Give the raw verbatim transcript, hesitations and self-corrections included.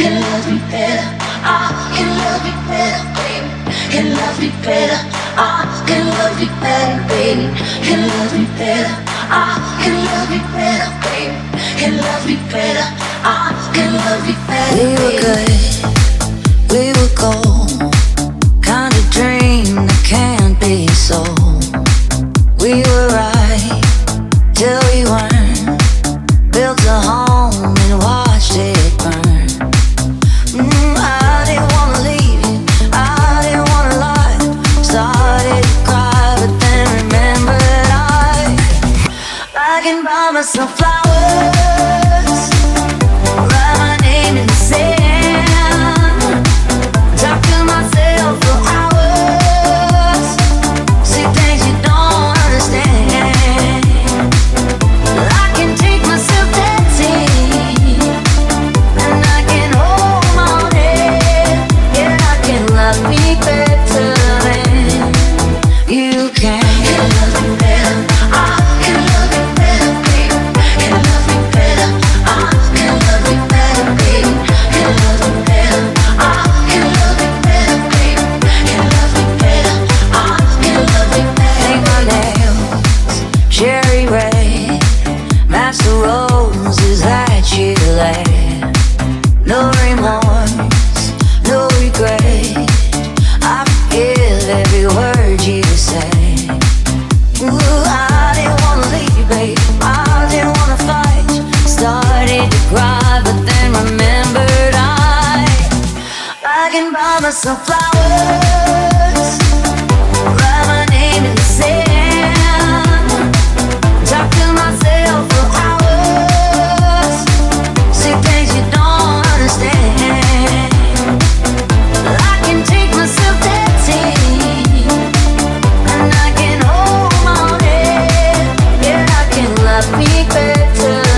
can love me better. I can love you better, baby. Can love me better. I can love you better, baby. Can love me better. I can love you better, baby. Can love me better. I can love you better, baby. We were good, we were gold. Kind of dream that can't be sold. We were right till we weren't. Built a home and watched it burn. Mm, I didn't wanna leave you, I didn't wanna lie. Started to cry, but then remembered I I can buy myself flowers, write my name in the sand, talk to myself for hours, see things you don't understand. I can take myself dancing, and I can hold my head. Yeah, I can love me better than you can. Can love me better. I can love you better, baby. Can love me better. I can love you better, baby. Can love me better. I can love you better, baby. Can love me better. I can love you better. Paint my nails cherry red, match the roses that you laid. No remorse, no regret. I forgive every word you say. Ooh, I didn't wanna leave, babe. I didn't wanna fight. Started to cry, but then remembered I I can buy myself flowers, write my name in the sand, talk to myself for hours, see things you don't understand. I can take myself dancing, and I can hold my head. Yeah, I can love me better